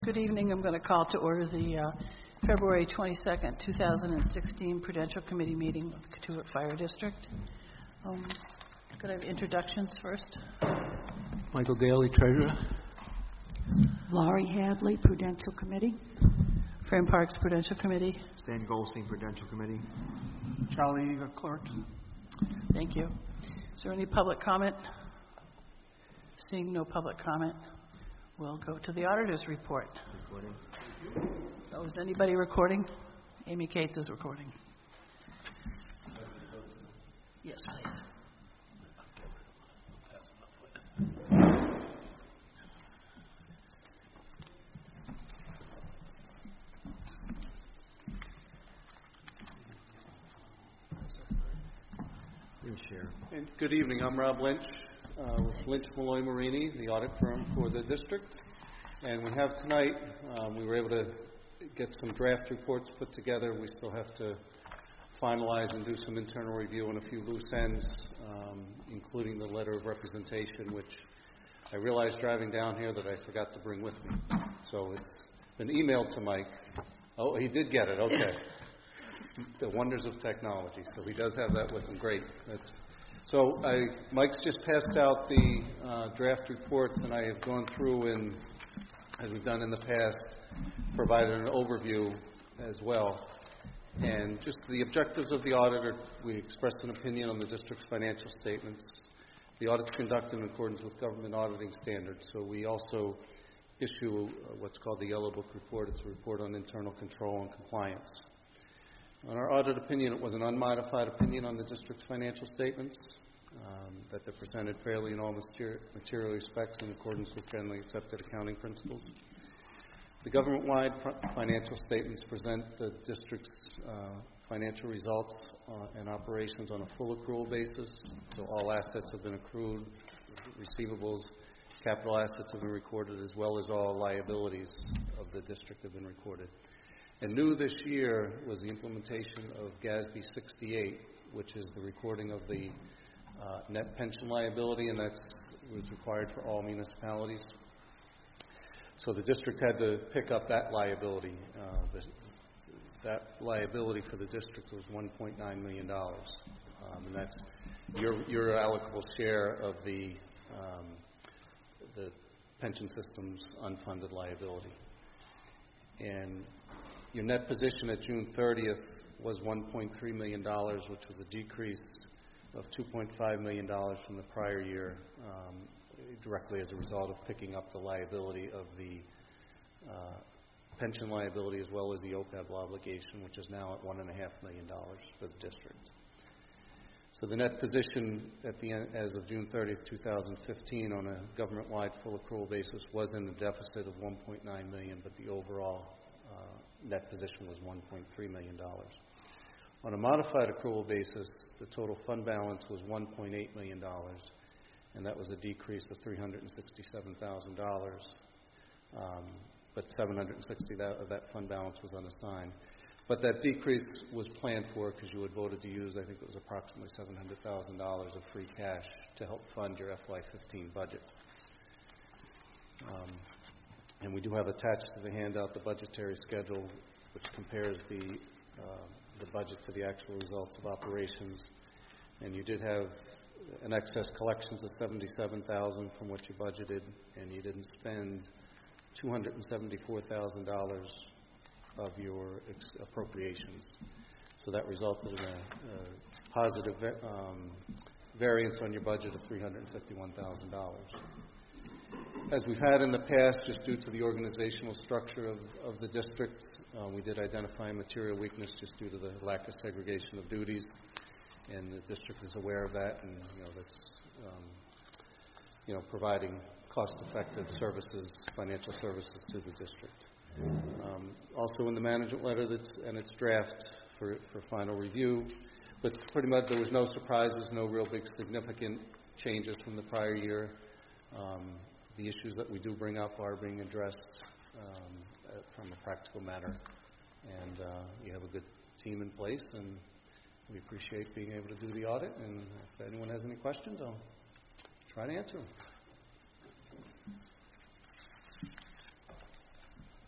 Good evening. I'm going to call to order the February 22nd, 2016 Prudential Committee meeting of the Cotuit Fire District. Could I have introductions first? Michael Daly, Treasurer. Laurie Hadley, Prudential Committee. Fran Parks, Prudential Committee. Stan Goldstein, Prudential Committee. Charlie Eager, Clerk. Thank you. Is there any public comment? Seeing no public comment, we'll go to the auditor's report. Recording. Oh, is anybody recording? Amy Cates is recording. Yes, please. And good evening. I'm Rob Lynch with Lynch Malloy Marini, the audit firm for the district. And we have tonight, we were able to get some draft reports put together. We still have to finalize and do some internal review on a few loose ends, including the letter of representation, which I realized driving down here that I forgot to bring with me. So it's been emailed to Mike. Oh, he did get it. Okay. The wonders of technology. So he does have that with him. Great. Mike's just passed out the draft reports, and I have gone through and, as we've done in the past, provided an overview as well. And just the objectives of the auditor, we expressed an opinion on the district's financial statements. The audit's conducted in accordance with government auditing standards. So we also issue what's called the Yellow Book Report. It's a report on internal control and compliance. On our audit opinion, it was an unmodified opinion on the district's financial statements, that they're presented fairly in all material respects in accordance with generally accepted accounting principles. The government-wide financial statements present the district's financial results and operations on a full accrual basis. So all assets have been accrued, receivables, capital assets have been recorded, as well as all liabilities of the district have been recorded. And new this year was the implementation of GASB 68, which is the recording of the net pension liability, and that was required for all municipalities. So the district had to pick up that liability. That liability for the district was $1.9 million, and that's your allocable share of the pension system's unfunded liability. And your net position at June 30th was $1.3 million, which was a decrease of $2.5 million from the prior year, directly as a result of picking up the liability of the pension liability as well as the OPEB obligation, which is now at $1.5 million for the district. So the net position at the end, as of June 30th, 2015, on a government-wide full accrual basis was in a deficit of $1.9 million, but the overall net position was $1.3 million. On a modified accrual basis, the total fund balance was $1.8 million, and that was a decrease of $367,000, but $760,000 of that fund balance was unassigned. But that decrease was planned for because you had voted to use, I think it was approximately $700,000 of free cash to help fund your FY15 budget. And we do have attached to the handout the budgetary schedule, which compares the budget to the actual results of operations. And you did have an excess collections of $77,000 from what you budgeted, and you didn't spend $274,000 of your appropriations. So that resulted in a positive variance on your budget of $351,000. As we've had in the past, just due to the organizational structure of the district, we did identify a material weakness just due to the lack of segregation of duties, and the district is aware of that, and that's providing cost-effective services, financial services to the district. Also in the management letter and its draft for final review, but pretty much there was no surprises, no real big significant changes from the prior year. The issues that we do bring up are being addressed from a practical matter, and you have a good team in place, and we appreciate being able to do the audit. And if anyone has any questions, I'll try to answer them.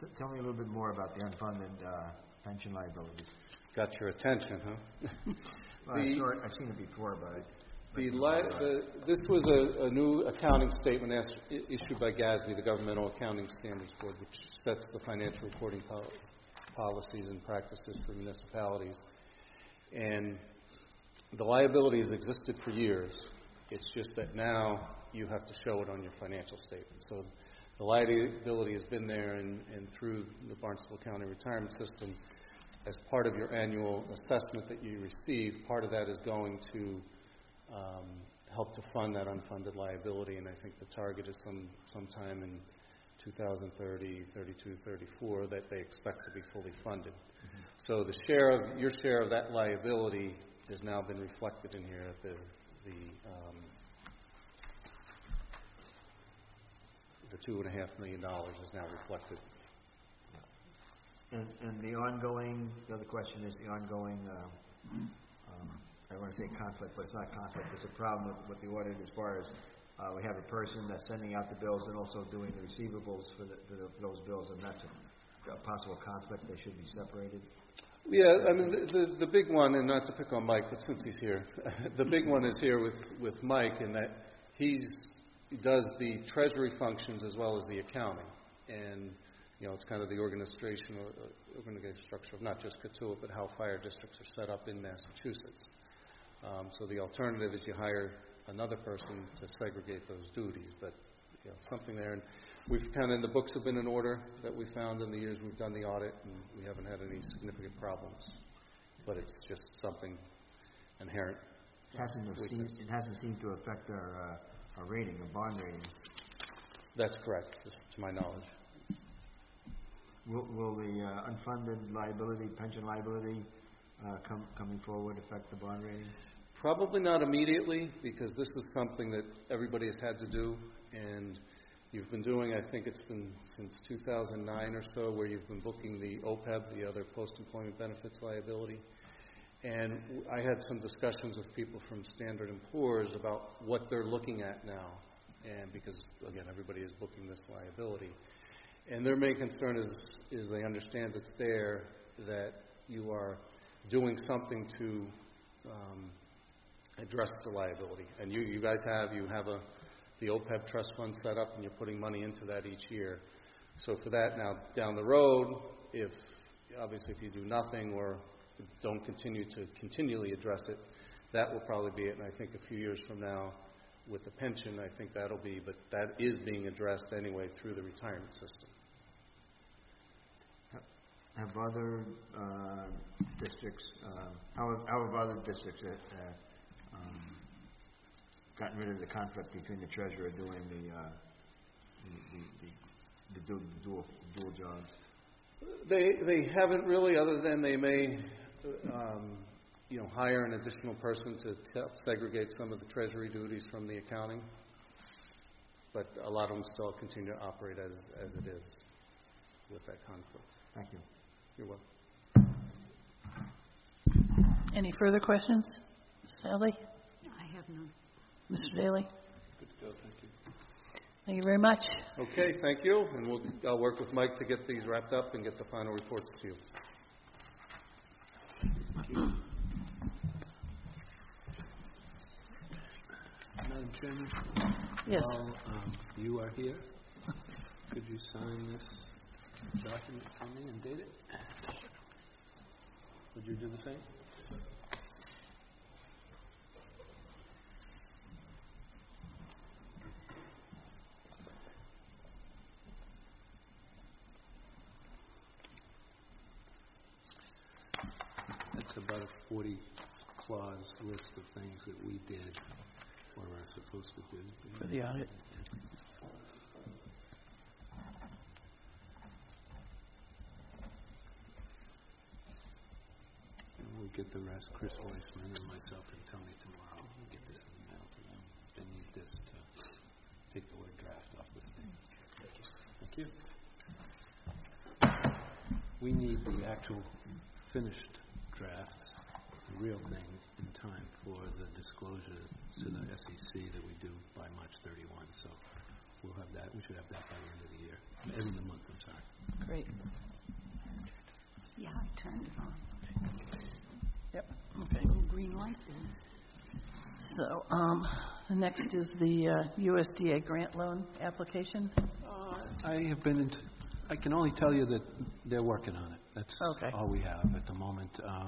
Tell me a little bit more about the unfunded pension liabilities. Got your attention, huh? Well, I've seen it before, but This was a new accounting statement issued by GASB, the Governmental Accounting Standards Board, which sets the financial reporting policies and practices for municipalities. And the liability has existed for years. It's just that now you have to show it on your financial statement. So the liability has been there, and through the Barnstable County Retirement System, as part of your annual assessment that you receive, part of that is going to help to fund that unfunded liability, and I think the target is sometime in 2030, 32, 34 that they expect to be fully funded. Mm-hmm. So your share of that liability has now been reflected in here. The $2.5 million is now reflected. And the other question is the ongoing, I want to say conflict, but it's not conflict. There's a problem with the audit as far as we have a person that's sending out the bills and also doing the receivables for those bills, and that's a possible conflict. They should be separated. Yeah, I mean, the big one, and not to pick on Mike, but since he's here, the big one is here with Mike in that he does the treasury functions as well as the accounting. And, it's kind of the organizational structure of not just Cotuit, but how fire districts are set up in Massachusetts. So the alternative is you hire another person to segregate those duties, but something there. And we've the books have been in order that we found in the years we've done the audit, and we haven't had any significant problems. But it's just something inherent. It hasn't seemed to affect our rating, our bond rating. That's correct, to my knowledge. Will the unfunded liability, pension liability, coming forward affect the bond rating? Probably not immediately, because this is something that everybody has had to do, and you've been doing, I think it's been since 2009 or so, where you've been booking the OPEB, the other post-employment benefits liability. And I had some discussions with people from Standard & Poor's about what they're looking at now, and because, again, everybody is booking this liability. And their main concern is they understand it's there, that you are doing something to address the liability. And you guys have the OPEB trust fund set up, and you're putting money into that each year. So for that, now down the road, if you do nothing or don't continually address it, that will probably be it. And I think a few years from now, with the pension, I think that'll be, but that is being addressed anyway through the retirement system. Have other districts, how have other districts gotten rid of the conflict between the treasurer doing the dual jobs? They haven't really, other than they may hire an additional person to segregate some of the treasury duties from the accounting. But a lot of them still continue to operate as it is with that conflict. Thank you. You're welcome. Any further questions? Sally? I have none. Mr. Daly? Good to go, thank you. Thank you very much. Okay, thank you. And I'll work with Mike to get these wrapped up and get the final reports to you. Madam Chairman? Yes. While you are here, could you sign this document for me and date it? Would you do the same? It's about a 40-clause list of things that we did or are supposed to do. For the audit. And we'll get the rest. Chris Weissman and myself and Tony tomorrow. We'll get this in the mail to them. They need this to take the word draft off this thing. Thank you. We need the actual finished drafts, the real thing, in time for the disclosure to the SEC that we do by March 31. So we'll have that. We should have that by the end of the year. End of the month, I'm sorry. Great. Yeah, I turned it on. Yep. Okay. Little green light there. So, the next is the USDA grant loan application. I have been, I can only tell you that they're working on it. That's Okay. all we have at the moment.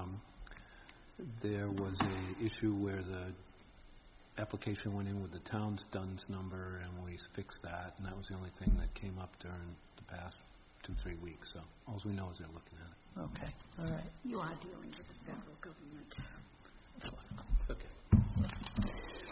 There was a issue where the application went in with the town's DUNS number, and we fixed that, and that was the only thing that came up during the past 2-3 weeks. So all we know is they're looking at it. Okay, all right. You are dealing with the federal government. It's okay.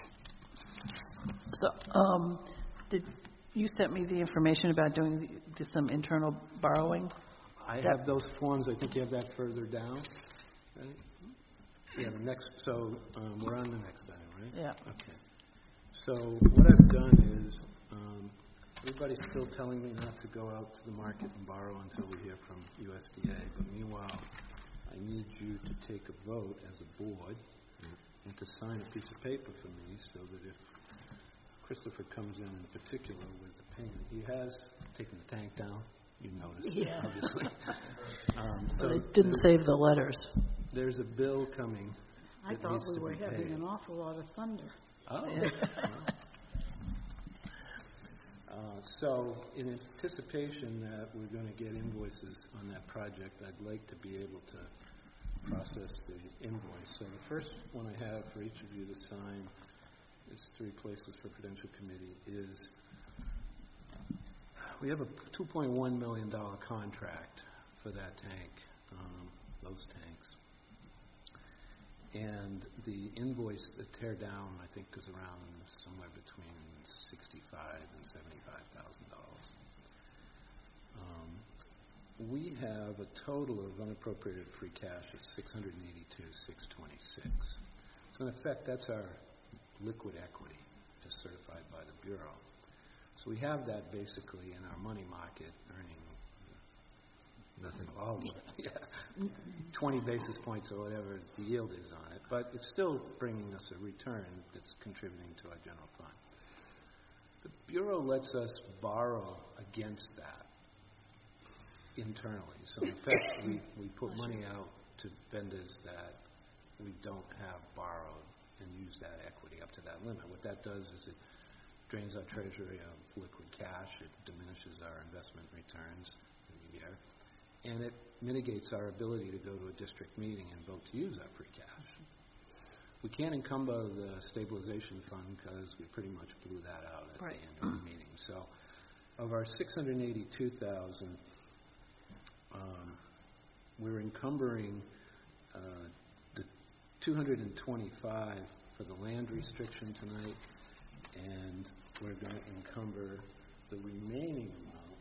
So, you sent me the information about doing some internal borrowing? I have those forms. I think you have that further down, right? Yeah, the next, so we're on the next item, right? Yeah. Okay. So what I've done is, everybody's still telling me not to go out to the market and borrow until we hear from USDA. But meanwhile, I need you to take a vote as a board and to sign a piece of paper for me so that if Christopher comes in particular with the payment, he has taken the tank down. You noticed, Yeah. obviously. So they didn't save the letters. There's a bill coming I that thought needs we to were be having paid. an awful lot of thunder. Oh. So in anticipation that we're going to get invoices on that project, I'd like to be able to process the invoice. So the first one I have for each of you to sign, it's 3 places for Prudential Committee, is we have a $2.1 million contract for that tank, those tanks. And the invoice, the tear down, I think, is around somewhere between $65,000 and $75,000. We have a total of unappropriated free cash of $682,626. So in effect, that's our liquid equity, as certified by the Bureau. So we have that basically in our money market, earning nothing. All of it. Yeah, 20 basis points or whatever the yield is on it, but it's still bringing us a return that's contributing to our general fund. The Bureau lets us borrow against that internally. So in effect, we put money out to vendors that we don't have borrowed and use that equity up to that limit. What that does is it drains our treasury of liquid cash, it diminishes our investment returns in the year, and it mitigates our ability to go to a district meeting and vote to use our free cash. We can't encumber the stabilization fund because we pretty much blew that out at Right. the end of the meeting. So of our $682,000, we're encumbering the $225 for the land restriction tonight, and we're going to encumber the remaining amount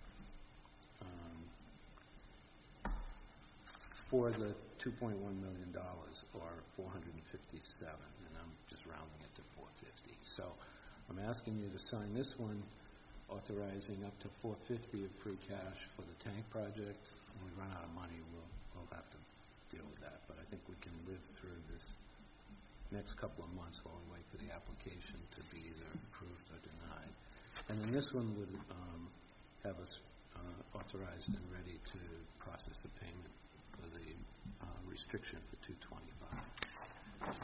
for the $2.1 million, or $457, and I'm just rounding it to $450. So I'm asking you to sign this one, authorizing up to $450 of free cash for the tank project. When we run out of money, we'll have to deal with that. But I think we can live through this next couple of months while we wait for the application to be either approved or denied. And then this one would have us authorized and ready to process a payment for the restriction for $225.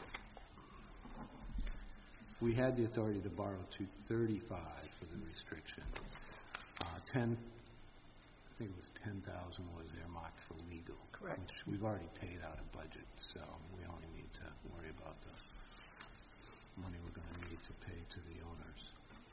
We had the authority to borrow $235 for the restriction. I think it was $10,000 was earmarked for legal. Correct. Which we've already paid out of budget, so we only need to worry about the money we're going to need to pay to the owners.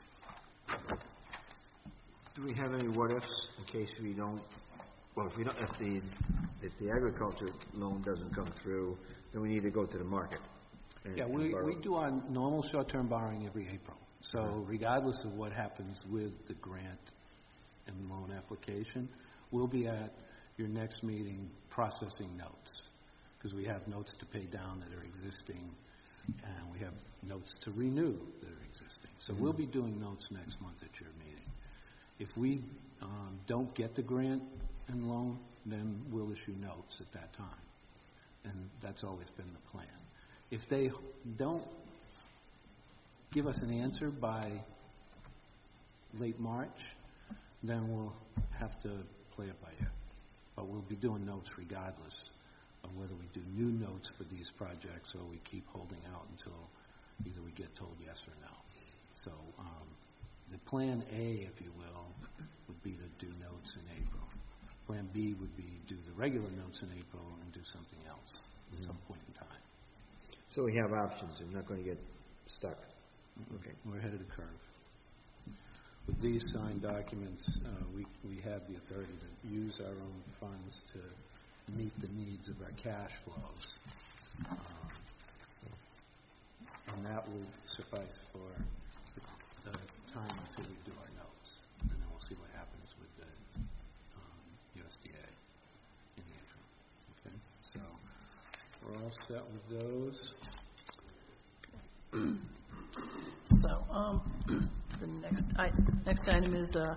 Do we have any what-ifs in case we don't, well, if the agriculture loan doesn't come through, then we need to go to the market? Yeah, we do our normal short-term borrowing every April. So regardless of what happens with the grant and loan application, we'll be at your next meeting processing notes, because we have notes to pay down that are existing, and we have notes to renew that are existing. So we'll be doing notes next month at your meeting. If we don't get the grant and loan, then we'll issue notes at that time. And that's always been the plan. If they don't give us an answer by late March, then we'll have to play it by ear. But we'll be doing notes regardless of whether we do new notes for these projects or we keep holding out until either we get told yes or no. So the plan A, if you will, would be to do notes in April. Plan B would be do the regular notes in April and do something else at some point in time. So we have options, we're not going to get stuck. Okay. We're ahead of the curve. With these signed documents, we have the authority to use our own funds to meet the needs of our cash flows. And that will suffice for the time until we do our notes. And then we'll see what happens with the USDA in the interim. Okay? So we're all set with those. So, the next item is the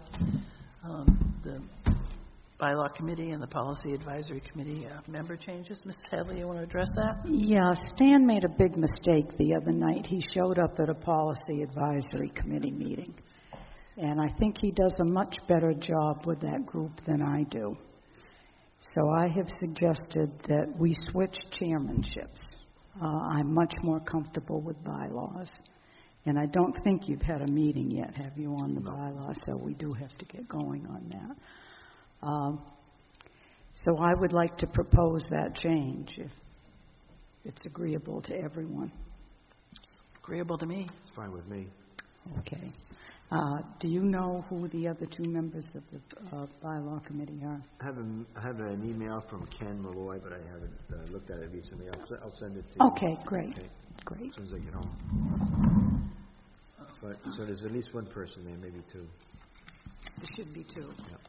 bylaw committee and the policy advisory committee member changes. Mrs. Hadley, you want to address that? Yeah, Stan made a big mistake the other night. He showed up at a policy advisory committee meeting, and I think he does a much better job with that group than I do. So I have suggested that we switch chairmanships. I'm much more comfortable with bylaws. And I don't think you've had a meeting yet, have you, on the bylaws? So we do have to get going on that. So I would like to propose that change, if it's agreeable to everyone. Agreeable to me. It's fine with me. Okay. Do you know who the other two members of the bylaw committee are? I have an email from Ken Malloy, but I haven't looked at it recently. I'll send it to you. Okay, great. Okay. Great. As soon as I get home. But, so there's at least one person there, maybe two. There should be two. Yep.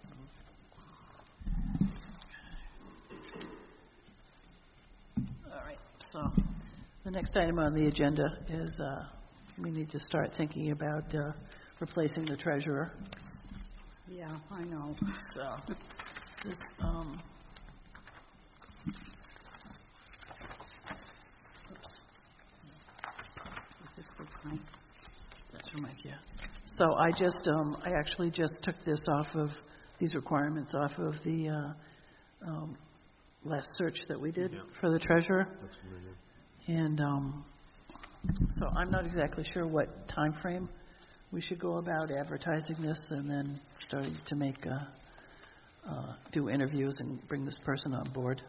All right. So the next item on the agenda is we need to start thinking about replacing the treasurer. Yeah, I know. So, this, that's for Mike, yeah. So I actually just took this off of, these requirements off of the last search that we did for the treasurer. That's familiar. And so I'm not exactly sure what time frame we should go about advertising this and then starting to make, do interviews and bring this person on board.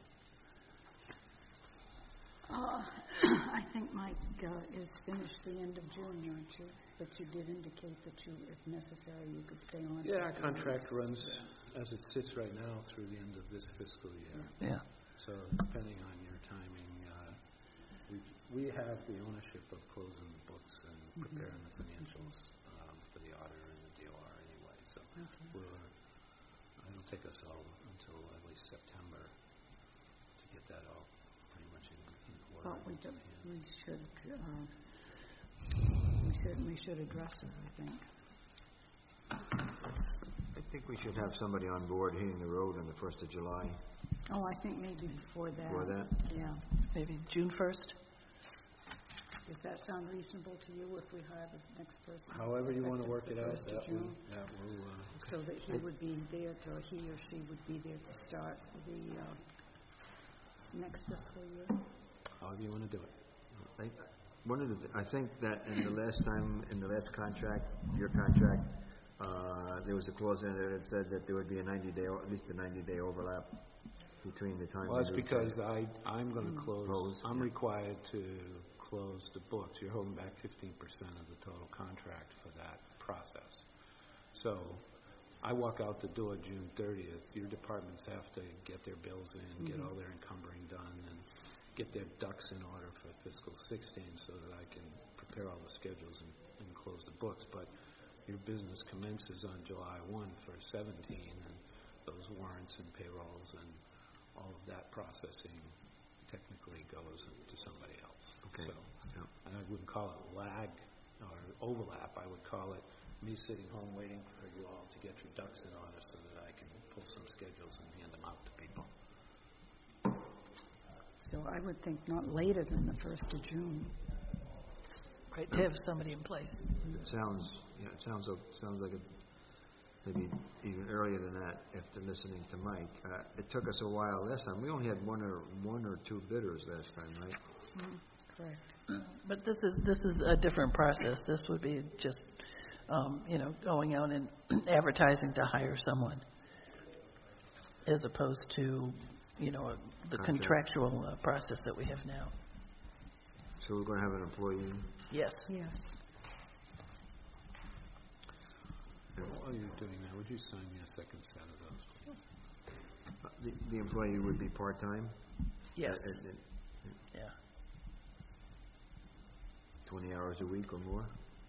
I think Mike is finished the end of June, aren't you? But you did indicate that you, if necessary, you could stay on. Yeah, our contract runs as it sits right now through the end of this fiscal year. Yeah. So depending on your timing, we have the ownership of closing the books and preparing the financials for the auditor and the DOR anyway. So it'll take us all until at least September to get that all pretty much in order. But we certainly should address it, I think. I think we should have somebody on board hitting the road on the 1st of July. Oh, I think maybe before that. Before that? Yeah. Maybe June 1st? Does that sound reasonable to you if we hire the next person? However you want to work it out, Effective the 1st of June? that will So that he would be there to, or he or she would be there to start the next fiscal year. however you want to do it. I think that in the last contract, your contract, there was a clause in there that said that there would be at least a 90-day overlap between the time. Well, that's because I'm going to close. I'm yeah. required to close the books. You're holding back 15% of the total contract for that process. So I walk out the door June 30th. Your departments have to get their bills in, get all their encumbering done, and get their ducks in order for fiscal 16 so that I can prepare all the schedules and close the books. But your business commences on July 1 for 17, and those warrants and payrolls and all of that processing technically goes to somebody else. Okay. So, yeah. and I wouldn't call it lag or overlap. I would call it me sitting home waiting for you all to get your ducks in order so that I can pull some schedules and hand them out to people. So I would think not later than the 1st of June. Right, to have somebody in place. It sounds like maybe even earlier than that, after listening to Mike. It took us a while last time. We only had one or two bidders last time, right? Correct. But this is a different process. This would be just, going out and advertising to hire someone, as opposed to, the contractual process that we have now. So we're going to have an employee. Yes. Yes. While you're doing that, would you sign me a second set of those? The employee would be part-time? Yes. Yeah. 20 hours a week or more?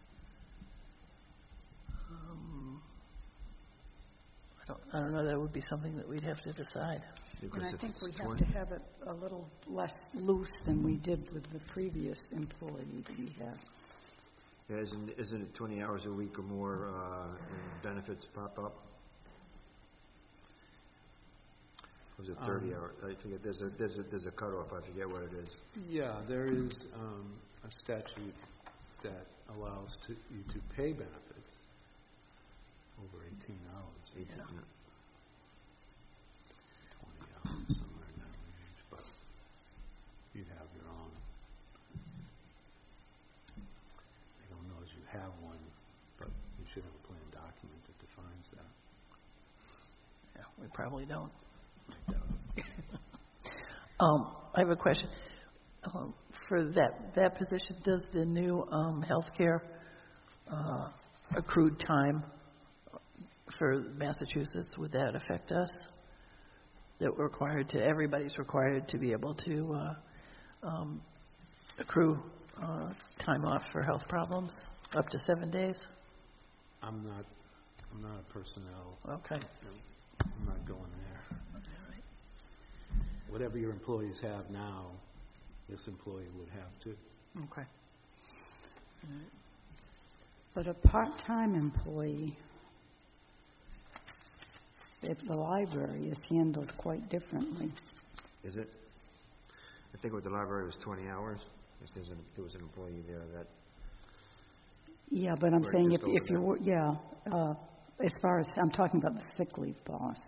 I don't know. That would be something that we'd have to decide. And I think we have to have it a little less loose than we did with the previous employee that we had. Yeah, isn't it 20 hours a week or more and benefits pop up? Or was it 30 hours? I forget. There's a cutoff. I forget what it is. Yeah, there is a statute that allows you to pay benefits over 18 hours. 18, Yeah. 20 hours, somewhere in that range, but you'd have your own. I don't know as you have one, but you should have a plan document that defines that. Yeah, we probably don't. I doubt it. I have a question. For that position, does the new healthcare accrued time for Massachusetts, would that affect us? That everybody's required to be able to accrue time off for health problems up to 7 days? I'm not a personnel. Okay. I'm not going there. Whatever your employees have now, this employee would have too. Okay. But a part-time employee at the library is handled quite differently. Is it? I think with the library it was 20 hours. If there was an employee there that... Yeah, but I'm Right, saying just if you over were, as far as, I'm talking about the sick leave policy.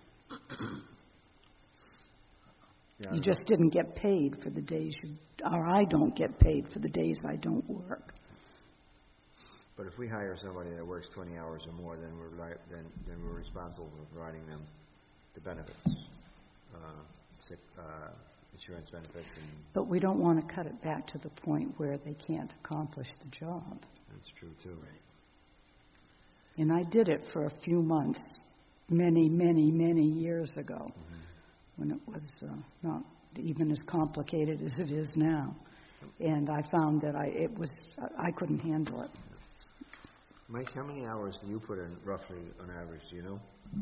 Yeah, You just didn't get paid for the days or I don't get paid for the days I don't work. But if we hire somebody that works 20 hours or more, then we're responsible for providing them the benefits, sick, insurance benefits, and But we don't want to cut it back to the point where they can't accomplish the job. that's true too. And I did it for a few months, many, many, many years ago, when it was not even as complicated as it is now. And I found that I couldn't handle it. Mike, how many hours do you put in roughly on average? Do you know?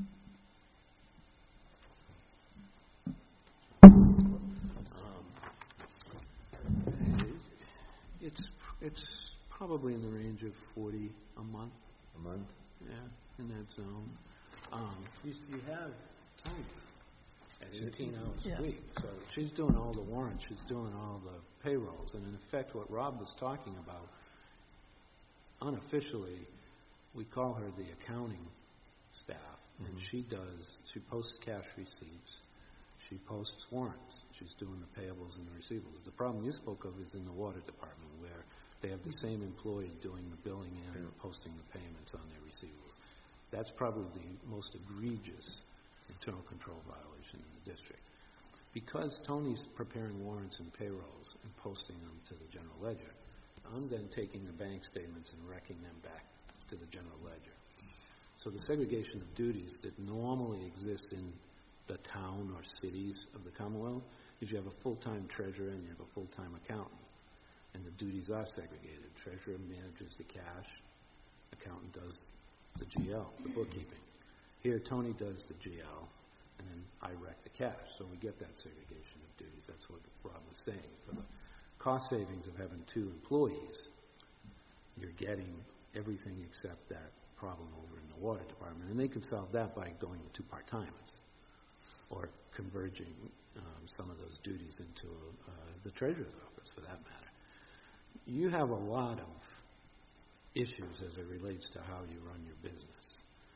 It's probably in the range of 40 a month. A month? Yeah, in that zone. You have Tony at 18 hours Yeah. a week, so she's doing all the warrants, she's doing all the payrolls, and in effect, what Rob was talking about, unofficially, we call her the accounting staff, and she posts cash receipts, she posts warrants, she's doing the payables and the receivables. The problem you spoke of is in the water department, where they have the same employee doing the billing and posting the payments on their receivables. That's probably the most egregious internal control violation in the district. Because Tony's preparing warrants and payrolls and posting them to the general ledger, I'm then taking the bank statements and wrecking them back to the general ledger. So the segregation of duties that normally exists in the town or cities of the Commonwealth is you have a full-time treasurer and you have a full-time accountant. And the duties are segregated. Treasurer manages the cash, accountant does the GL, the bookkeeping. Here, Tony does the GL, and then I wreck the cash. So we get that segregation of duties. That's what Rob was saying. For the cost savings of having two employees, you're getting everything except that problem over in the water department. And they can solve that by going with two part-timers or converging some of those duties into the treasurer's office, for that matter. You have a lot of issues as it relates to how you run your business.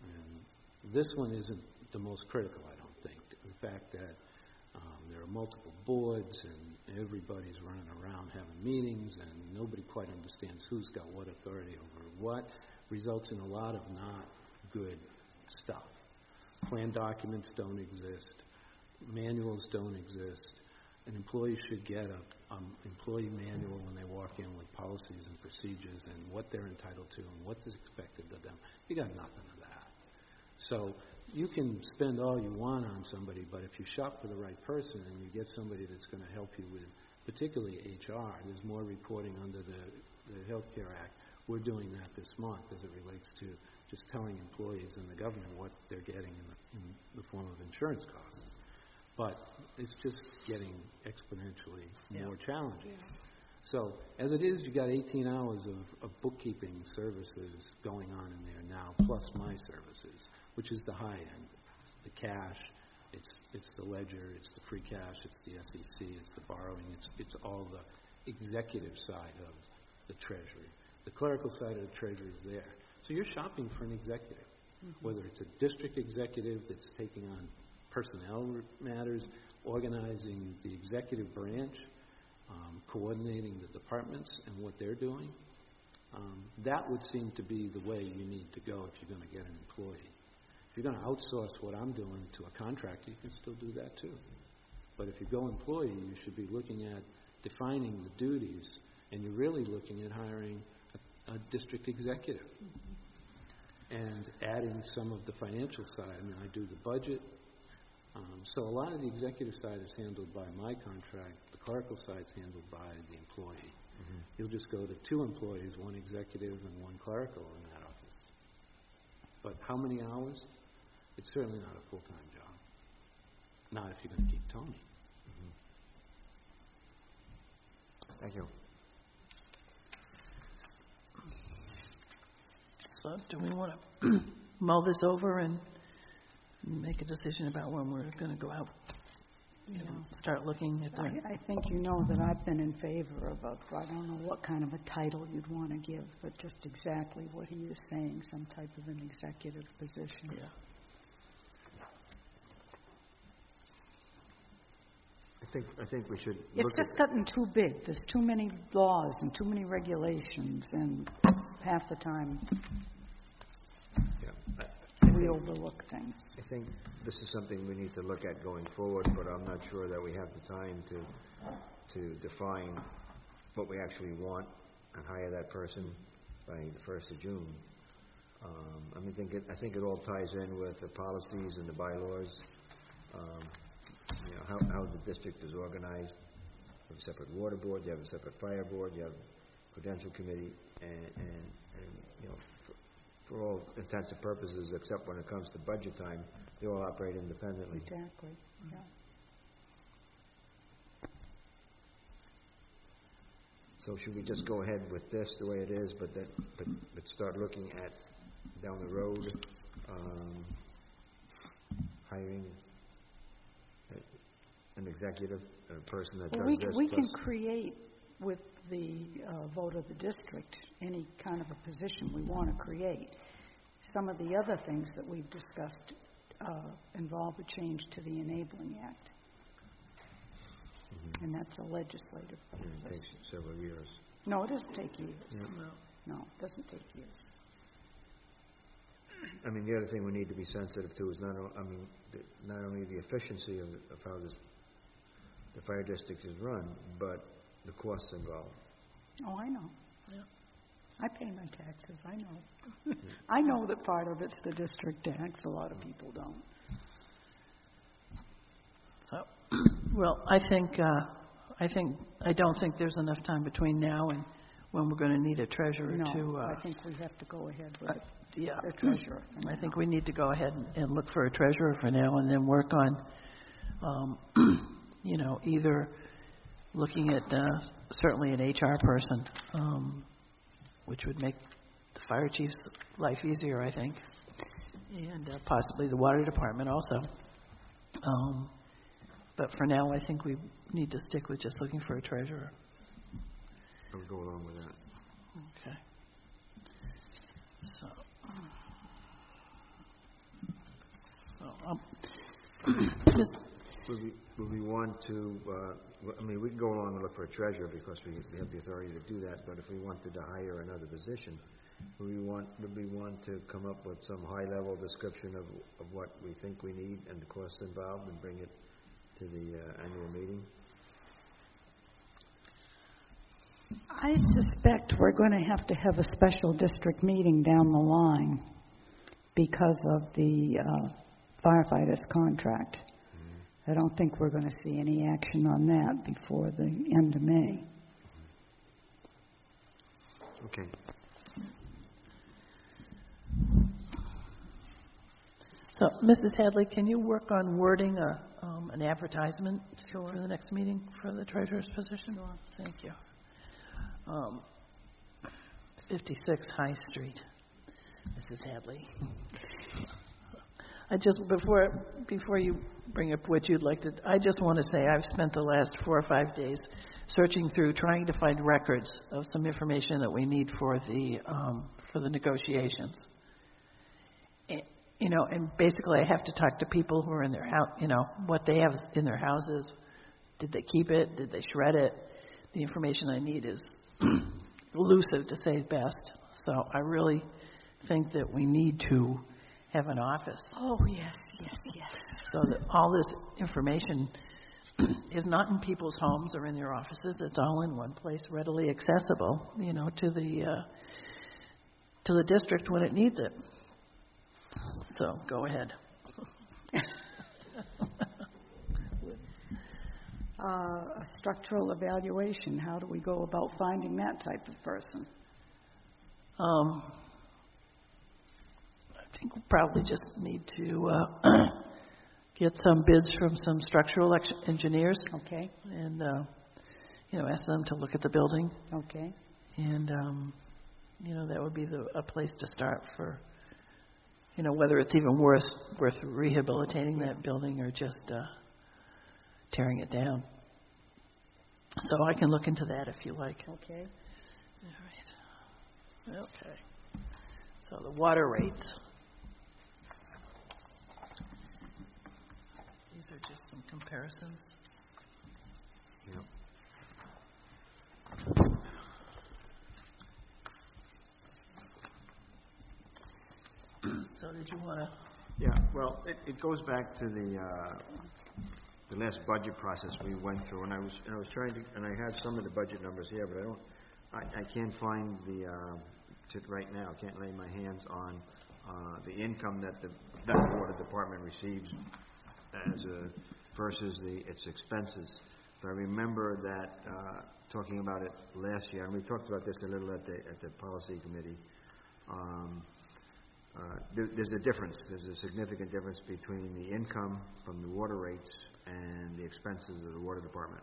And this one isn't the most critical, I don't think. The fact that there are multiple boards and everybody's running around having meetings and nobody quite understands who's got what authority over what results in a lot of not good stuff. Plan documents don't exist. Manuals don't exist. An employee should get an employee manual when they walk in with policies and procedures and what they're entitled to and what is expected of them. You got nothing of that. So you can spend all you want on somebody, but if you shop for the right person and you get somebody that's going to help you with, particularly HR, there's more reporting under the Health Care Act. We're doing that this month as it relates to just telling employees and the government what they're getting in the form of insurance costs. But it's just getting exponentially more challenging. Yeah. So as it is, you got 18 hours of bookkeeping services going on in there now, plus my services, which is the high end. The cash, it's the ledger, it's the free cash, it's the SEC, it's the borrowing, it's all the executive side of the Treasury. The clerical side of the Treasury is there. So you're shopping for an executive, whether it's a district executive that's taking on personnel matters, organizing the executive branch, coordinating the departments and what they're doing. That would seem to be the way you need to go if you're going to get an employee. If you're going to outsource what I'm doing to a contractor, you can still do that too. But if you go employee, you should be looking at defining the duties, and you're really looking at hiring a district executive and adding some of the financial side. I mean, I do the budget. So a lot of the executive side is handled by my contract. The clerical side is handled by the employee. You'll just go to 2 employees, 1 executive and 1 clerical in that office. But how many hours? It's certainly not a full-time job. Not if you're going to keep Tony. Thank you. So do we want to mull this over and make a decision about when we're going to go out, start looking at that? I think you know that I've been in favor of I don't know what kind of a title you'd want to give, but just exactly what he is saying, some type of an executive position. Yeah. I think we should. It's just gotten too big. There's too many laws and too many regulations, and half the time we overlook things. I think this is something we need to look at going forward, but I'm not sure that we have the time to define what we actually want and hire that person by the 1st of June. I think it all ties in with the policies and the bylaws. How the district is organized. You have a separate water board, you have a separate fire board, you have a prudential committee, and for all intents and purposes, except when it comes to budget time, they all operate independently. Exactly. Yeah. So should we just go ahead with this the way it is, but start looking at down the road hiring an executive, a person that does this. We can create with the vote of the district any kind of a position we want to create. Some of the other things that we've discussed involve a change to the Enabling Act. And that's a legislative process. It takes several years. No, it doesn't take years. Yeah. No, it doesn't take years. I mean, the other thing we need to be sensitive to is not only the efficiency of how the fire district is run, but the costs involved. Oh, I know. Yeah. I pay my taxes. I know. I know that part of it's the district tax. A lot of people don't. So, well, I don't think there's enough time between now and when we're going to need a treasurer to. I think we have to go ahead with a treasurer. I think we need to go ahead and look for a treasurer for now, and then work on, either looking at certainly an HR person, which would make the fire chief's life easier, I think, and possibly the water department also. But for now, I think we need to stick with just looking for a treasurer. I would go along with that. Okay. So, Just, Would we want to, I mean, we can go along and look for a treasurer because we have the authority to do that, but if we wanted to hire another position, would we want to come up with some high-level description of what we think we need and the costs involved and bring it to the annual meeting? I suspect we're going to have a special district meeting down the line because of the firefighters' contract. I don't think we're going to see any action on that before the end of May. Okay. so, Mrs. Hadley, can you work on wording an advertisement for the next meeting for the treasurer's position? Sure. Thank you. 56 High Street, Mrs. Hadley. I just, before you bring up what you'd like to, I just want to say I've spent the last 4 or 5 days searching through, trying to find records of some information that we need for the negotiations. And, and basically I have to talk to people who are in their house, what they have in their houses. Did they keep it? Did they shred it? The information I need is elusive, to say best. So I really think that we need to have an office. Oh, yes. So that all this information is not in people's homes or in their offices. It's all in one place, readily accessible, to the district when it needs it. So go ahead. A structural evaluation, how do we go about finding that type of person? I think we probably just need to get some bids from some structural engineers. Okay. And, ask them to look at the building. Okay. And, that would be a place to start for, whether it's even worth rehabilitating that building or just tearing it down. So I can look into that if you like. Okay. All right. Okay. So the water rates. These are just some comparisons. Yep. So did you want to? Yeah, well, it goes back to the last budget process we went through, and I was trying to, and I had some of the budget numbers here, but I can't find right now. I can't lay my hands on the income that the water department receives versus its expenses. But I remember that talking about it last year, and we talked about this a little at the policy committee. There's a difference. There's a significant difference between the income from the water rates and the expenses of the water department.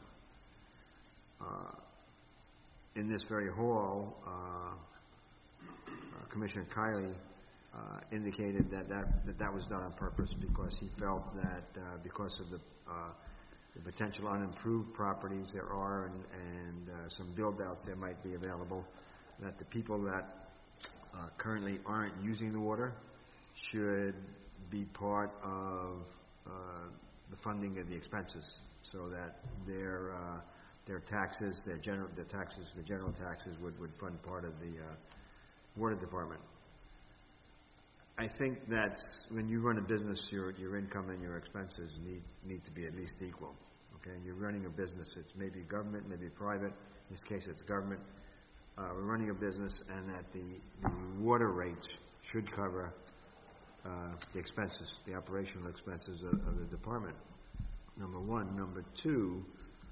In this very hall, Commissioner Kiley indicated that was done on purpose because he felt that because of the potential unimproved properties there are and some build-outs that might be available, that the people that currently aren't using the water should be part of the funding of the expenses, so that their taxes, the general taxes would fund part of the water department. I think that when you run a business, your income and your expenses need to be at least equal. Okay, you're running a business. It's maybe government, maybe private. In this case, it's government. We're running a business, and that the water rates should cover the expenses, the operational expenses of the department. Number one. Number two,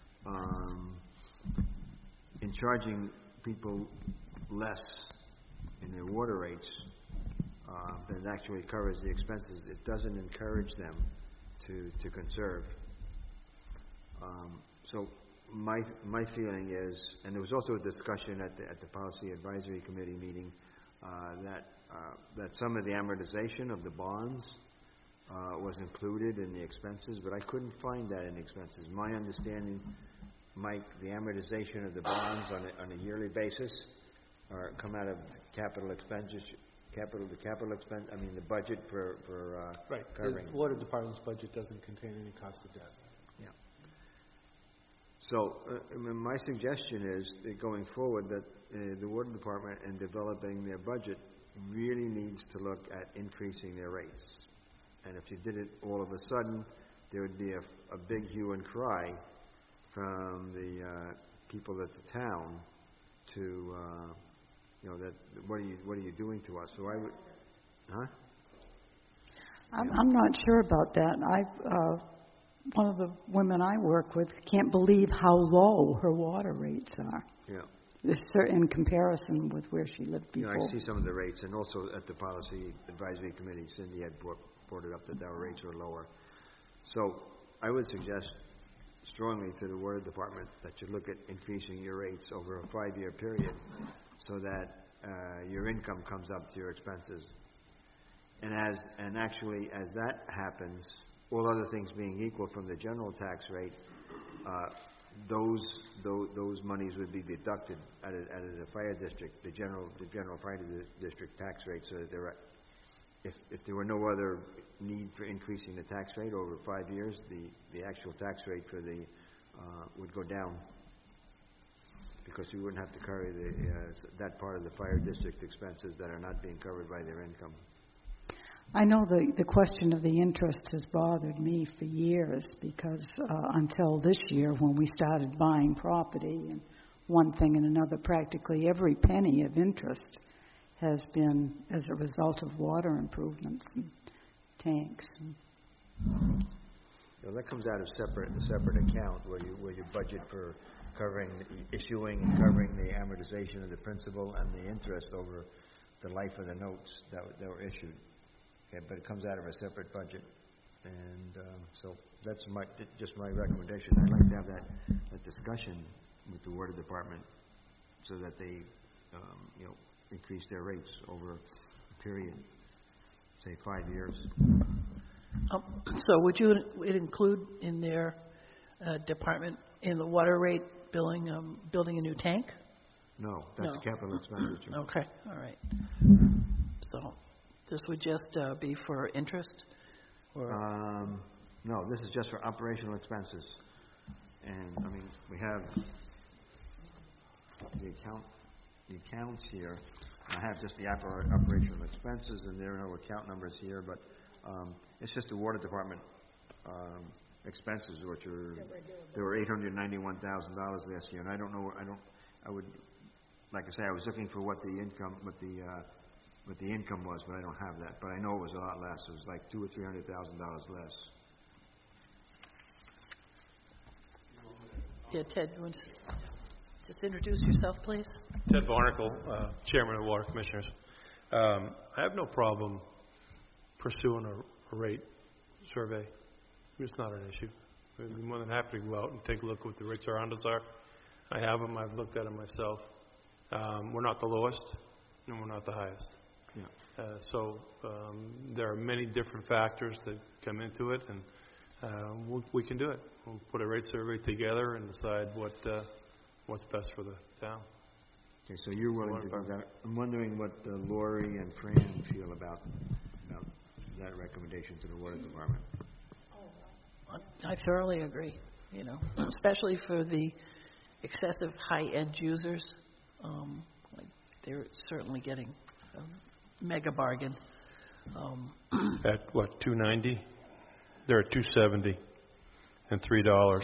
in charging people less in their water rates than actually covers the expenses, it doesn't encourage them to conserve. So my feeling is, and there was also a discussion at the Policy Advisory Committee meeting that some of the amortization of the bonds was included in the expenses, but I couldn't find that in the expenses. My understanding, Mike, the amortization of the bonds on a yearly basis come out of capital expenditures the capital expense, the budget for Right. covering. The water department's budget doesn't contain any cost of debt. Yeah. So, my suggestion is that going forward that the water department in developing their budget really needs to look at increasing their rates. And if you did it all of a sudden, there would be a big hue and cry from the people at the town to, that what are you doing to us? So I would, I'm not sure about that. One of the women I work with can't believe how low her water rates are. Yeah. In comparison with where she lived before. I see some of the rates, and also at the policy advisory committee, Cindy had brought it up that our rates are lower. So I would suggest strongly to the water department that you look at increasing your rates over a 5-year period so that your income comes up to your expenses. And actually, as that happens, all other things being equal from the general tax rate, those monies would be deducted out of the fire district, the general fire district tax rate, so that if there were no other need for increasing the tax rate over 5 years, the actual tax rate for would go down, because we wouldn't have to carry that part of the fire district expenses that are not being covered by their income. I know the question of the interest has bothered me for years, because until this year when we started buying property and one thing and another, practically every penny of interest has been as a result of water improvements and tanks. That comes out of a separate account where you budget for issuing and covering the amortization of the principal and the interest over the life of the notes that were issued. Okay, but it comes out of a separate budget, and so that's just my recommendation. I'd like to have that discussion with the water department so that they increase their rates over a period, say 5 years. So would you include in their department, in the water rate building a new tank? No, that's capital expenditure. Okay, all right. So this would just be for interest? Or? No, this is just for operational expenses. And, we have the accounts here. I have just the operational expenses, and there are no account numbers here, but it's just the water department expenses, which there were $891,000 last year, and I don't know. Like I say, I was looking for what the income was, but I don't have that. But I know it was a lot less. It was like $200,000 or $300,000 less. Yeah, Ted, you want to just introduce yourself, please? Ted Barnacle, Chairman of the Water Commissioners. I have no problem pursuing a rate survey. It's not an issue. I'd be more than happy to go out and take a look at what the rates around us are. I have them. I've looked at them myself. We're not the lowest, and we're not the highest. Yeah. So there are many different factors that come into it, and we can do it. We'll put a rate survey together and decide what's best for the town. Okay, so you're willing to do that. I'm wondering what Lori and Fran feel about that recommendation to the water department. I thoroughly agree, especially for the excessive high-end users. They're certainly getting a mega bargain. At what, $2.90? They're at $2.70 and $3.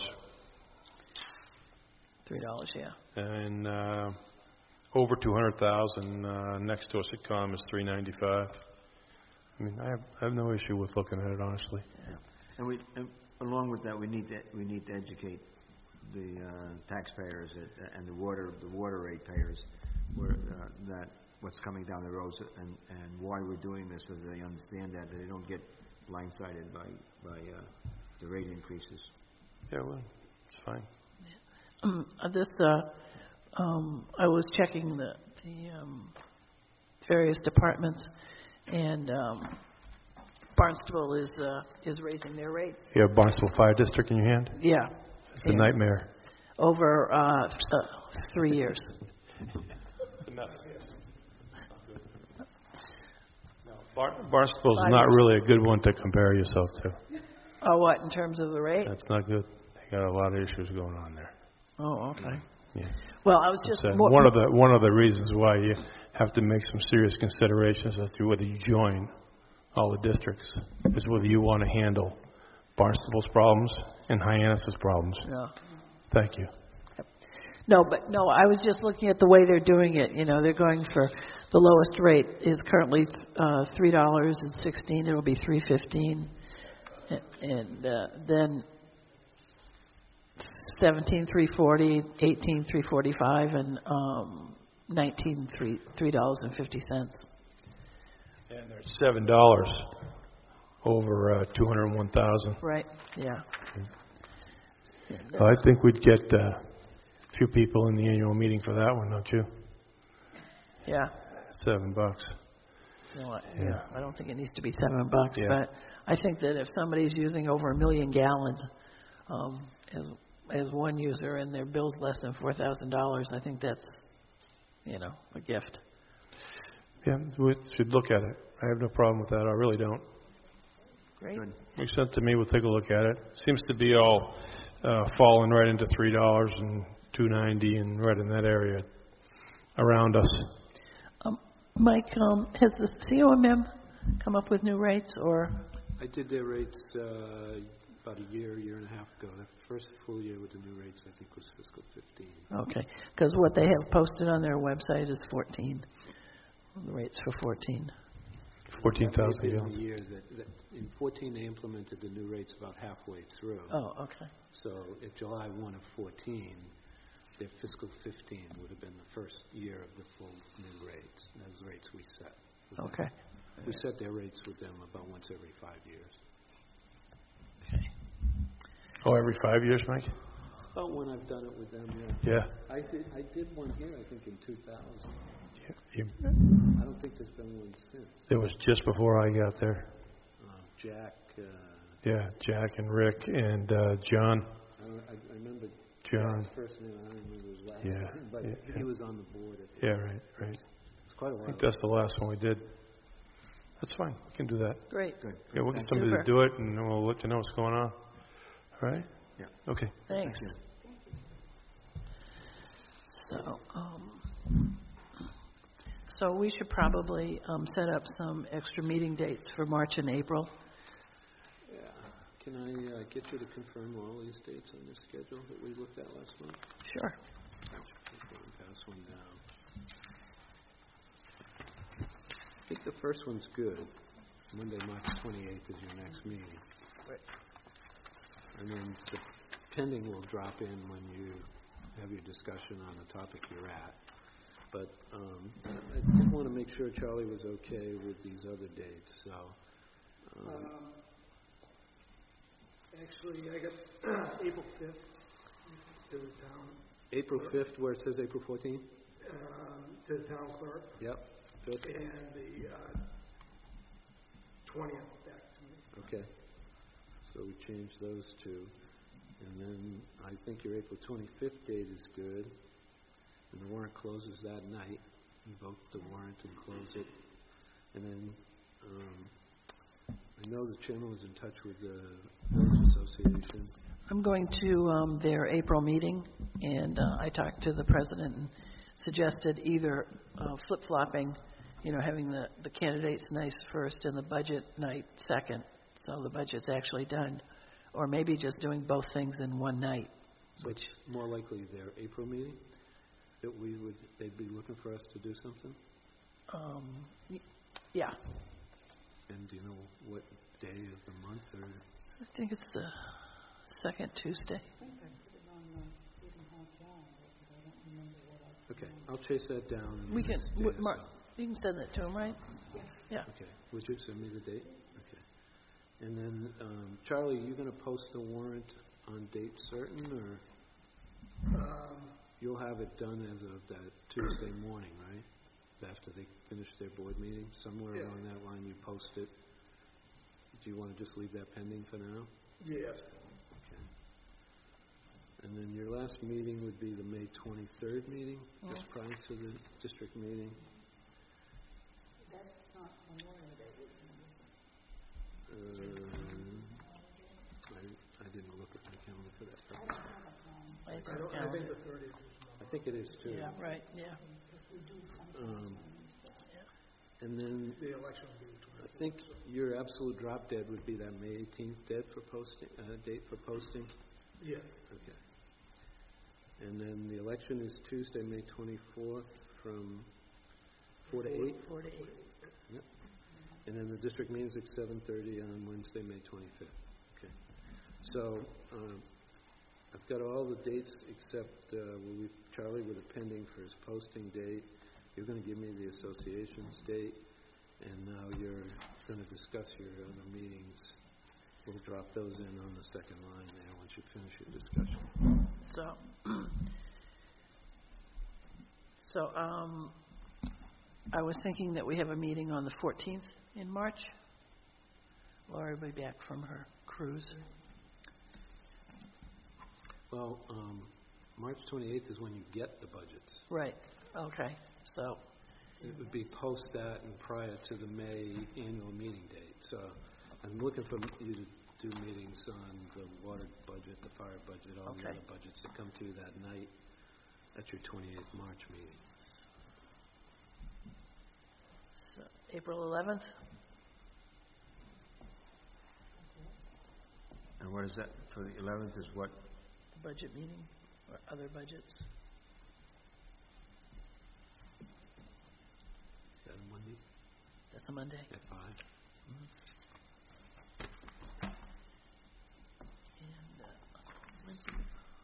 $3, yeah. And over 200,000 next to us at COM is $3.95. I have no issue with looking at it, honestly. Yeah. And along with that, we need to educate the taxpayers and the water rate payers that what's coming down the road and why we're doing this, so that they understand that they don't get blindsided by the rate increases. Yeah, well, it's fine. I was checking the various departments, and Barnstable is raising their rates. You have Barnstable Fire District in your hand? Yeah. It's a nightmare. Over 3 years. It's a mess. Barnstable's not really a good one to compare yourself to. Oh, what, in terms of the rate? That's not good. They got a lot of issues going on there. Oh, okay. Yeah. Well, I was just So more... one of the reasons why you have to make some serious considerations as to whether you join all the districts is whether you want to handle Barnstable's problems and Hyannis's problems. Yeah. Thank you. No, I was just looking at the way they're doing it. You know, they're going for the lowest rate is currently $3.16. It'll be $3.15, and then 17 $3.40, 18 $3.45, and 19 $3.50. And there's $7 over 201,000. Right. Yeah. I think we'd get a few people in the annual meeting for that one, don't you? Yeah. $7. No, Yeah. I don't think it needs to be $7, Yeah. but I think that if somebody's using over 1 million gallons as one user and their bill's less than $4,000, I think that's, a gift. Yeah, we should look at it. I have no problem with that. I really don't. Great. Make sent to me. We'll take a look at it. Seems to be all falling right into $3 and $2.90 and right in that area around us. Mike, has the COMM come up with new rates, or? I did their rates about a year and a half ago. The first full year with the new rates, I think, was fiscal 15. Okay, because what they have posted on their website is 14. The rates for 14. 14,000 In gallons. the year that in 14 they implemented the new rates about halfway through. Oh, okay. So if July 1 of 14, their fiscal 15 would have been the first year of the full new rates. And those rates we set. with them. Okay. We set their rates with them about once every 5 years. Okay. Oh, every 5 years, Mike? It's about when I've done it with them, Yeah. I did one here, I think, in 2000. You- I don't think there's been one since. It was just before I got there. Jack, Yeah, Jack and Rick and John. I remember John. Jack's first name, I don't remember his last Yeah, name, but yeah, he yeah. was on the board. Yeah, right. It's quite a I while. think that's the last one we did. That's fine. We can do that. Great. Good. Yeah, we'll get Thank somebody you. to do it, and then we'll let you know what's going on. All right? Yeah. Okay. Thanks. you. So we should probably set up some extra meeting dates for March and April. Yeah. Can I get you to confirm all these dates on this schedule that we looked at last month? Sure. Okay, pass one down. I think the first one's good. Monday, March 28th is your next meeting. Right. And then the pending will drop in when you have your discussion on the topic you're at. But I did want to make sure Charlie was okay with these other dates, so. Actually, I got April 5th to the town, April 5th, where it says April 14th? to the town clerk, Yep, good, and the 20th back to me. okay. So we changed those two. And then I think your April 25th date is good. And the warrant closes that night. You vote the warrant and close it. And then I know the chairman was in touch with the Village Association. I'm going to their April meeting, and I talked to the president and suggested either flip-flopping, having the candidates night first and the budget night second, so the budget's actually done, or maybe just doing both things in one night, which... More likely their April meeting, that they'd be looking for us to do something? Yeah. And do you know what day of the month or? I think it's the second Tuesday. Okay, I'll chase that down. in the We can, next day or Mark, so. you can send that to him, right? Yeah. Okay, would you send me the date? Okay. And then, Charlie, you going to post the warrant on date certain, or you'll have it done as of that Tuesday morning, right? After they finish their board meeting? Somewhere along that line you post it. Do you want to just leave that pending for now? Yes. Okay. And then your last meeting would be the May 23rd meeting, just prior to the district meeting? I didn't look at my calendar for that purpose. I think I think the 30th is I think it is too. Yeah, right, yeah. And then the election will be the 24th. I think your absolute drop dead would be that May 18th date for posting. Yes. Okay. And then the election is Tuesday, May 24th from 4 to 8? 4 to 8. Yep. And then the district meeting's at 7:30 on Wednesday, May 25th. Okay. So I've got all the dates except Charlie with a pending for his posting date. You're going to give me the association's date, and now you're going to discuss your other meetings. We'll drop those in on the second line there once you finish your discussion. So I was thinking that we have a meeting on the 14th in March. Laura will be back from her cruise. Well, March 28th is when you get the budgets. Right, okay. So it would be post that and prior to the May annual meeting date. So I'm looking for you to do meetings on the water budget, the fire budget, all the other budgets that come to you that night at your 28th March meeting. So April 11th? And what is that for the 11th is what? The budget meeting or other budgets. Is that a Monday? That's a Monday. At 5? And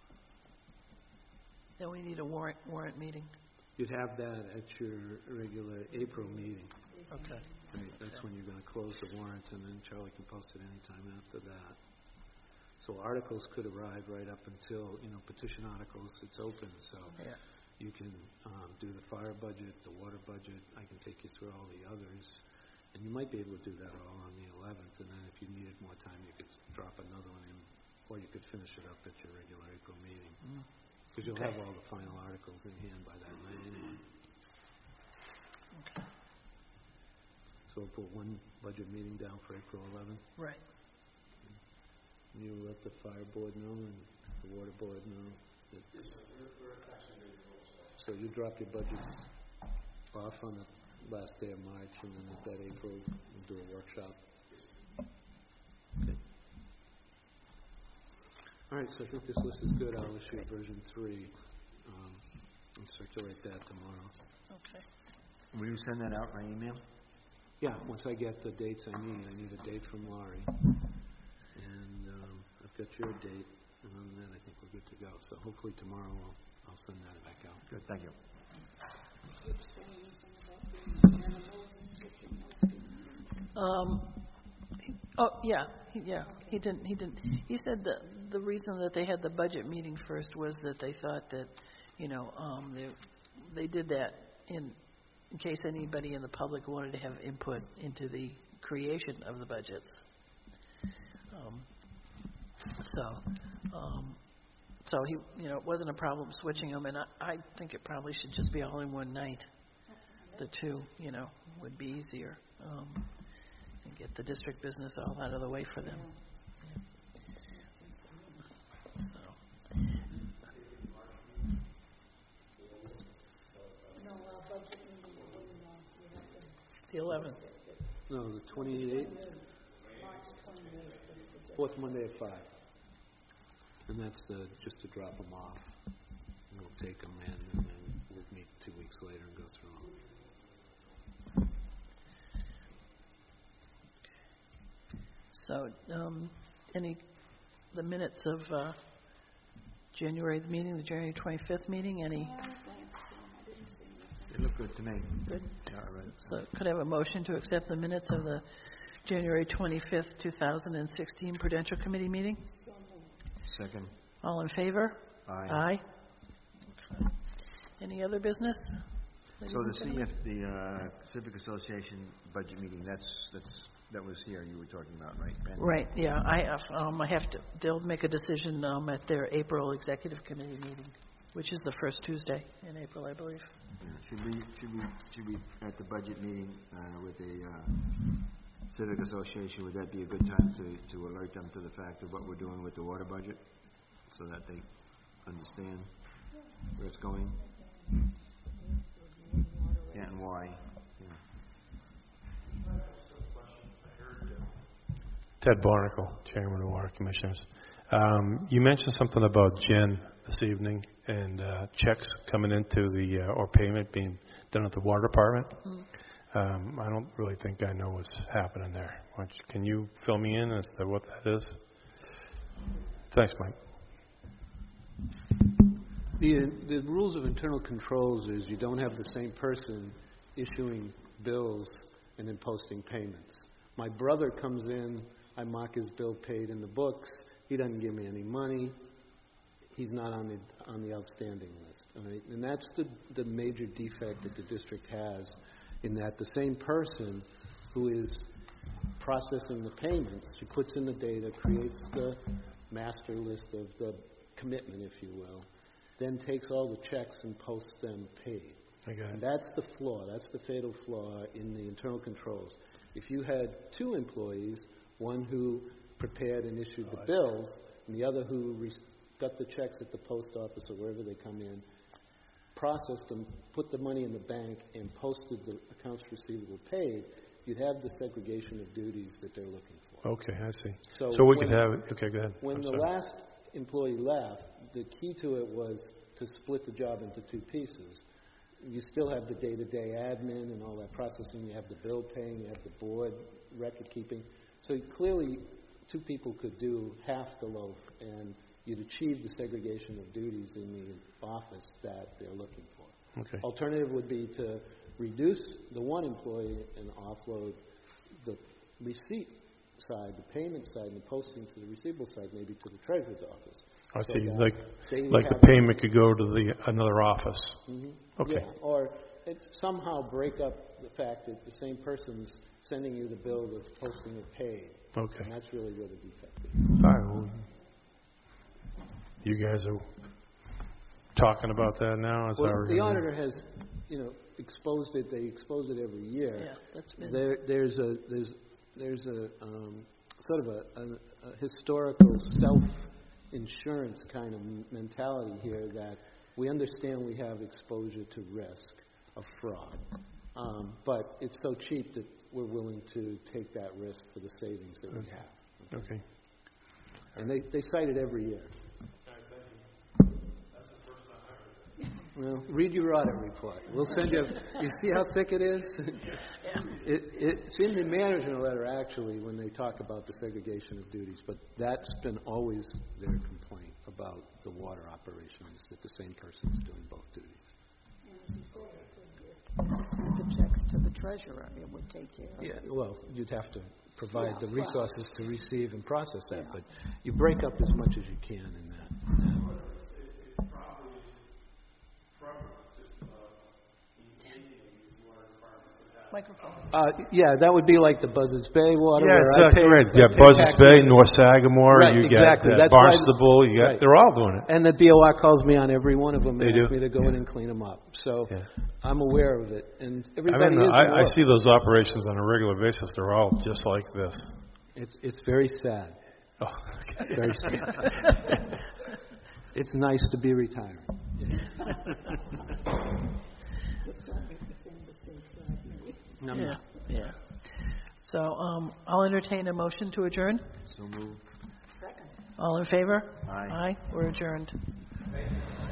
then we need a warrant meeting. You'd have that at your regular April meeting. Okay. Right, that's when you're going to close the warrant, and then Charlie can post it any time after that. So articles could arrive right up until, petition articles, it's open, so you can do the fire budget, the water budget. I can take you through all the others. And you might be able to do that all on the 11th, and then if you needed more time, you could drop another one in, or you could finish it up at your regular April meeting. Because you'll have all the final articles in hand by that night anyway. Okay. So we'll put one budget meeting down for April 11th. Right. You let the fire board know and the water board know. So you drop your budgets off on the last day of March, and then at that April, we'll do a workshop. Okay. All right, so I think this list is good. I'll issue version 3 and circulate that tomorrow. Okay. Will you send that out by email? Yeah, once I get the dates I need a date from Laurie. And I've got your date, and other than that, I think we're good to go. So hopefully tomorrow I'll send that back out. Good, thank you. He didn't. He said that the reason that they had the budget meeting first was that they thought that, they did that in case anybody in the public wanted to have input into the creation of the budgets. So he, it wasn't a problem switching them, and I think it probably should just be all in one night. The two, would be easier, and get the district business all out of the way for them. The 11th. No, the 28th. Fourth Monday at 5. And that's just to drop them off. And we'll take them in, and then we'll meet 2 weeks later and go through them. So, the minutes of January meeting, the January 25th meeting, any? It looked good to me. Good. Yeah, all right. So could I have a motion to accept the minutes of the January 25th, 2016 Prudential Committee meeting? Second. All in favor? Aye. Aye. Okay. Any other business? So the Civic Association budget meeting, that was here you were talking about, right, Ben? Right, yeah. They'll make a decision at their April Executive Committee meeting, which is the first Tuesday in April, I believe. Yeah. Should we at the budget meeting with a Civic Association, would that be a good time to alert them to the fact of what we're doing with the water budget, so that they understand where it's going? Yeah, and why. Yeah. Ted Barnacle, Chairman of the Water Commissioners. You mentioned something about Jen this evening and checks coming into the, or payment being done at the water department. I don't really think I know what's happening there. Can you fill me in as to what that is? Thanks, Mike. The rules of internal controls is you don't have the same person issuing bills and then posting payments. My brother comes in, I mark his bill paid in the books. He doesn't give me any money. He's not on the outstanding list. All right? And that's the major defect that the district has, in that the same person who is processing the payments, she puts in the data, creates the master list of the commitment, if you will, then takes all the checks and posts them paid. Okay. And that's the flaw. That's the fatal flaw in the internal controls. If you had two employees, one who prepared and issued the bills, and the other who got the checks at the post office or wherever they come in, processed them, put the money in the bank, and posted the accounts receivable paid, you'd have the segregation of duties that they're looking for. Okay, I see. So we could have, okay, go ahead. When the last employee left, the key to it was to split the job into two pieces. You still have the day-to-day admin and all that processing. You have the bill paying. You have the board record keeping. So clearly, two people could do half the loaf, and you'd achieve the segregation of duties in the office that they're looking for. Okay. Alternative would be to reduce the one employee and offload the receipt side, the payment side, and the posting to the receivable side, maybe to the treasurer's office. I So see. that Like the payment could go to another office. Okay. Yeah, or it's somehow break up the fact that the same person's sending you the bill that's posting it paid. Okay. And that's really where the defect is. All right. Well, you guys are talking about that now? Is that Well, what the we're gonna auditor has, exposed it. They expose it every year. Yeah, that's been. There's a sort of a historical self-insurance kind of mentality here, that we understand we have exposure to risk of fraud, but it's so cheap that we're willing to take that risk for the savings that we have. Okay. And they cite it every year. Well, read your audit report. We'll send you. You see how thick it is? It's in the management letter, actually, when they talk about the segregation of duties. But that's been always their complaint about the water operations, that the same person is doing both duties. The checks to the treasurer, it would take care of it. Yeah, well, you'd have to provide the resources to receive and process that, but you break up as much as you can in that. Microphone. Yeah, that would be like the Buzzards Bay water. Yes, where I that's pay- right. You I got pay Buzzards taxes. Bay, North Sagamore, Right, you exactly. got That's why- Barnstable, right. they're all doing it. And the DOR calls me on every one of them They and asks do? me to go in and clean them up. So Yeah. I'm aware of it. And I everybody mean, is I aware. see those operations on a regular basis. They're all just like this. It's very sad. Oh, okay. Very sad. It's nice to be retiring. I'm Yeah, not. yeah. So I'll entertain a motion to adjourn. So moved. All in favor? Aye. Aye, we're adjourned.